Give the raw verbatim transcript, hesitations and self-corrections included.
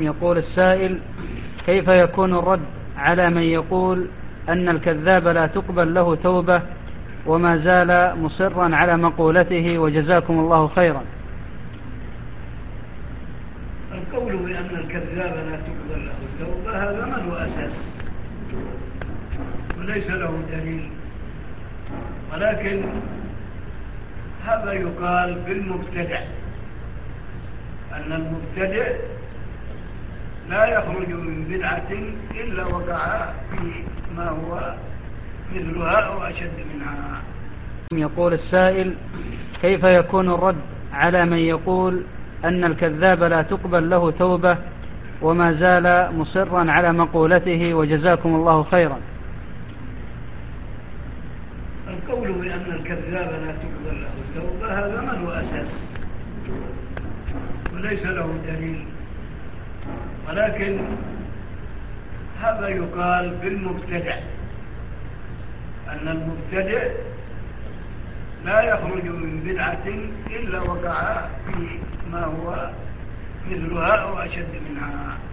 يقول السائل: كيف يكون الرد على من يقول أن الكذاب لا تقبل له توبة وما زال مصرا على مقولته وجزاكم الله خيرا؟ القول بأن الكذاب لا تقبل له توبة هذا ما له أساس وليس له دليل، ولكن هذا يقال بالمبتدع، أن المبتدع لا يخرج من بدعة إلا وقع في ما هو مثلها أو أشد منها. يقول السائل: كيف يكون الرد على من يقول أن الكذاب لا تقبل له توبة وما زال مصرا على مقولته وجزاكم الله خيرا؟ القول بأن الكذاب لا تقبل له توبة هذا ما له أساس وليس له دليل، ولكن هذا يقال بالمبتدع، أن المبتدع لا يخرج من بدعة إلا وقع في ما هو مثلها أو أشد منها.